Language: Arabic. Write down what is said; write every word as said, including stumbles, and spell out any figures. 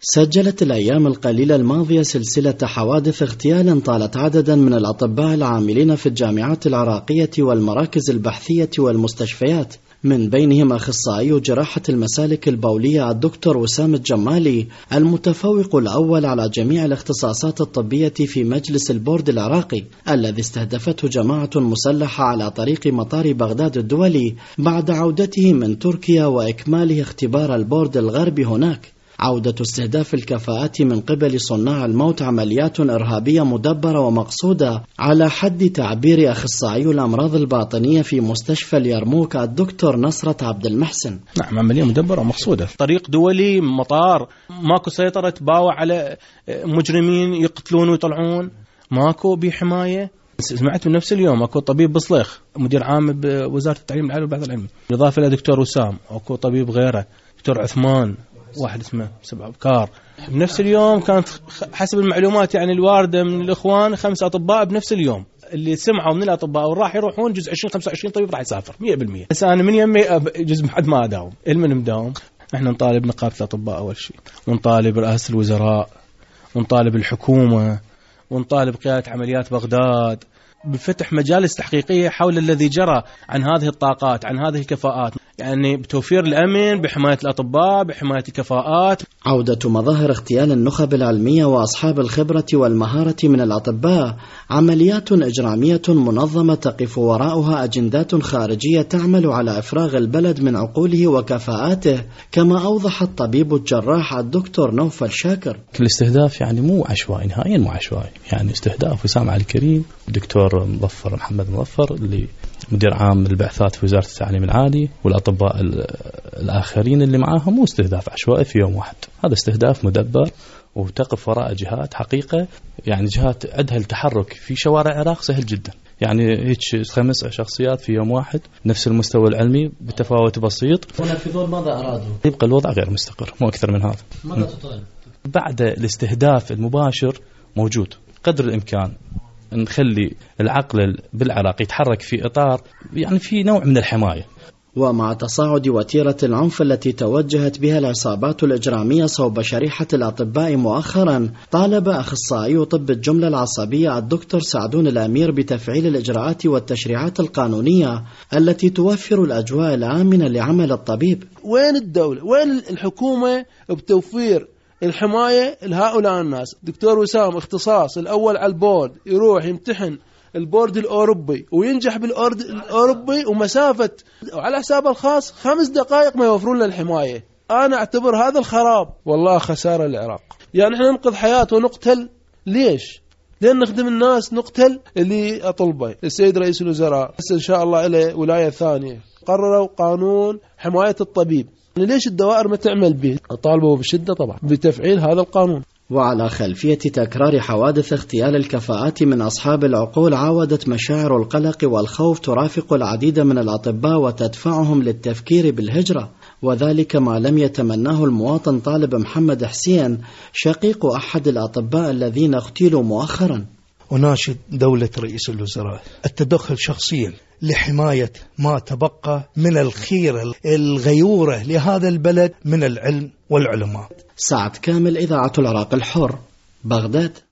سجلت الأيام القليلة الماضية سلسلة حوادث اغتيال طالت عددا من الأطباء العاملين في الجامعات العراقية والمراكز البحثية والمستشفيات، من بينهم أخصائي جراحة المسالك البولية الدكتور وسام الجمالي المتفوق الأول على جميع الاختصاصات الطبية في مجلس البورد العراقي، الذي استهدفته جماعة مسلحة على طريق مطار بغداد الدولي بعد عودته من تركيا وإكماله اختبار البورد الغربي هناك. عودة استهداف الكفاءات من قبل صناع الموت عمليات إرهابية مدبرة ومقصودة على حد تعبير أخصائي الأمراض الباطنية في مستشفى اليرموك الدكتور نصرة عبد المحسن. نعم، عملية مدبرة ومقصودة، طريق دولي، مطار، ماكو سيطرة تباوع على مجرمين يقتلون ويطلعون، ماكو بحماية. سمعت من نفس اليوم اكو طبيب بصليخ مدير عام بوزارة التعليم العالي والبحث العلمي، بالإضافة إلى دكتور وسام اكو طبيب غيره دكتور عثمان، واحد اسمه سبع بكار. بنفس اليوم كانت حسب المعلومات يعني الواردة من الإخوان خمس أطباء بنفس اليوم، اللي سمعوا من الأطباء وراح يروحون جزء عشرين خمسة وعشرين طبيب راح يسافر مية بالمية. بس أنا من يمي جزء حد ما أداوم، المن مداوم. احنا نطالب نقابة الأطباء أول شيء، ونطالب رئاسة الوزراء، ونطالب الحكومة، ونطالب قيادة عمليات بغداد بفتح مجالس تحقيقية حول الذي جرى عن هذه الطاقات، عن هذه الكفاءات، يعني بتوفير الأمن، بحماية الأطباء، بحماية الكفاءات. عودة مظاهر اغتيال النخب العلمية وأصحاب الخبرة والمهارة من الأطباء عمليات إجرامية منظمة تقف وراءها أجندات خارجية تعمل على إفراغ البلد من عقوله وكفاءاته، كما أوضح الطبيب الجراح الدكتور نوفل شاكر. الاستهداف يعني مو عشوائي، نهائيا مو عشوائي، يعني استهداف وسام علي الكريم، دكتور مظفر محمد مظفر اللي مدير عام البعثات في وزارة التعليم العالي، والأطباء الآخرين اللي معاهم، مو استهداف عشوائي في يوم واحد، هذا استهداف مدبر وتقف وراء جهات حقيقة، يعني جهات عندها التحرك في شوارع العراق سهل جدا، يعني هيك خمس شخصيات في يوم واحد نفس المستوى العلمي بتفاوت بسيط. هنا في ظل ماذا أرادوا؟ يبقى الوضع غير مستقر، مو أكثر من هذا. ماذا تطالب؟ بعد الاستهداف المباشر موجود قدر الإمكان نخلي العقل بالعراق يتحرك في إطار يعني في نوع من الحماية. ومع تصاعد وتيرة العنف التي توجهت بها العصابات الإجرامية صوب شريحة الأطباء مؤخرا، طالب أخصائي طب الجملة العصبية الدكتور سعدون الأمير بتفعيل الإجراءات والتشريعات القانونية التي توفر الأجواء الآمنة لعمل الطبيب. وين الدولة؟ وين الحكومة بتوفير الحماية لهؤلاء الناس؟ دكتور وسام اختصاص الأول على البورد، يروح يمتحن البورد الأوروبي وينجح بالبورد الأوروبي ومسافة على حساب الخاص خمس دقائق ما يوفرون له الحماية. أنا أعتبر هذا الخراب والله خسارة للعراق. يعني احنا ننقذ حياة ونقتل، ليش؟ لأن نخدم الناس نقتل. اللي أطلبه السيد رئيس الوزراء بس إن شاء الله إلى ولاية ثانية قرروا قانون حماية الطبيب، ليش الدوائر ما تعمل به؟ أطالبه بشدة طبعا بتفعيل هذا القانون. وعلى خلفية تكرار حوادث اغتيال الكفاءات من أصحاب العقول، عاودت مشاعر القلق والخوف ترافق العديد من الأطباء وتدفعهم للتفكير بالهجرة، وذلك ما لم يتمناه المواطن طالب محمد حسين شقيق أحد الأطباء الذين اغتيلوا مؤخرا. وناشد دولة رئيس الوزراء التدخل شخصيا لحماية ما تبقى من الخيرة الغيورة لهذا البلد من العلم والعلماء. سعد كامل، إذاعة العراق الحر، بغداد.